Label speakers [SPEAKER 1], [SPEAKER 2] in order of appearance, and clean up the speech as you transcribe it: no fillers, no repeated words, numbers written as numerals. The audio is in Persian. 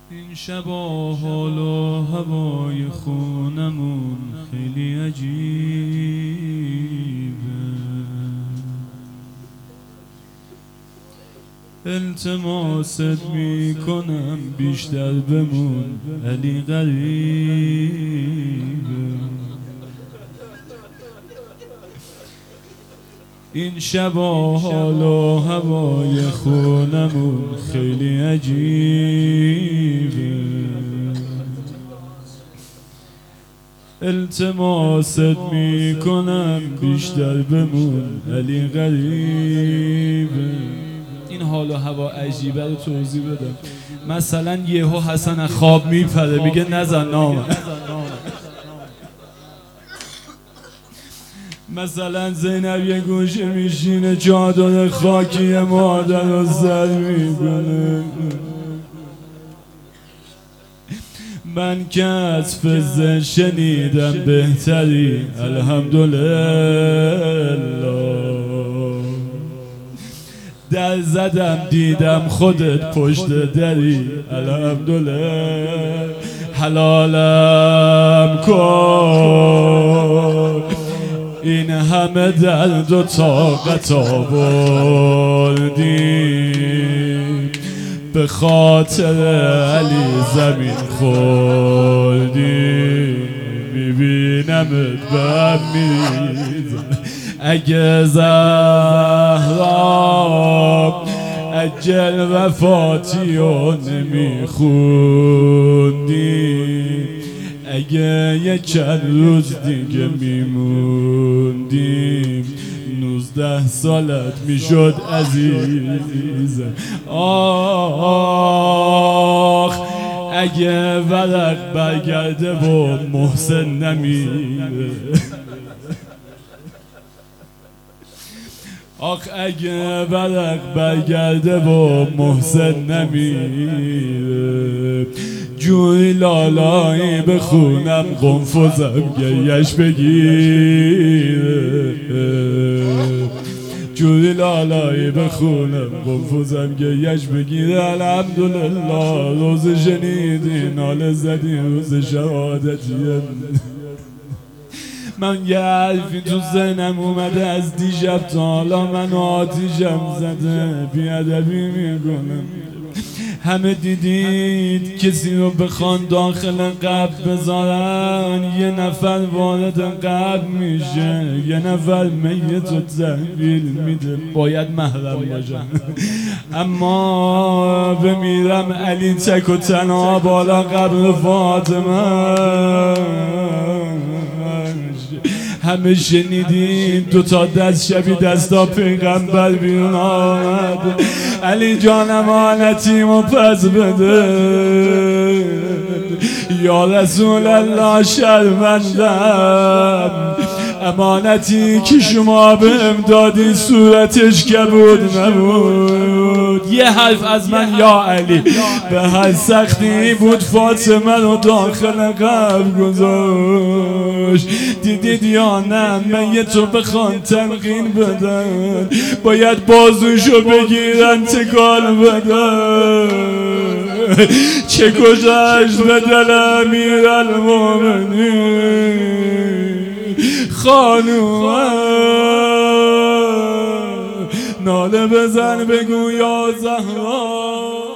[SPEAKER 1] این شبا حال و هوای خونمون خیلی عجیبه. التماست میکنم بیشتر بمون علی غریبه. این شبا حال و هوای خونمون خیلی عجیبه. التماست میکنم بیشتر بمون علی غریبه. این حال و هوا عجیبه رو توضیح بدم. مثلا یهو حسن خواب میپره میگه نزن نامه. مثلا زینب یه گوشه میشینه چادر خاکی مادر رو سر میکنه. من که از فزه شنیدم بهتری الحمدلله. در زدم دیدم خودت پشت دری الحمدلله. حلالم کن این همه درد و طاقت آوردیم به خاطر علی زمین خوردیم. میبینمت به هم میریزم اگه زهرا اجل وفاتی رو نمیخوندیم. اگه یه چند روز دیگه میموندیم 19 سالت میشد عزیزم. آخ اگه ورق برگرده و محسن نمیره. آخ اگه ورق برگرده و محسن نمیره. جوی لالایی بخونم قنفذم گریش بگیره. جوی لالایی بخونم قنفذم گریش بگیره. الحمدلله روز شنیدی ناله زدی روز شهادتیه. من یه حرفی تو ذهنم اومده از دیشب تا حالا من آتیشم زده بیادبی میکنم. همه دیدید کسی رو بخوان داخل قبر بذارن یه نفر وارد قبر میشه یه نفر میت رو تحویل میده. باید محرم باشن. اما بمیرم علی تک و تنها بالا قبر فاطمه. همه شنیدین 2 تا دست شبی دستا پیغمبر بیرون آمد. علی جان امانتیمو پس بده یا رسول الله شرمندم. امانتی که شما بهم دادی صورتش کبود نبود. یه حرف از من یا علی به هر سختی بود فاطمه رو داخل قبر گذاشت. دیدید یا نه من یه تو بخوان تلقین بدن باید بازوشو بگیرن تکان بدن. چه گذشت به دل امیرالمومنین خانومم. ناله بزن بگو یا زهرا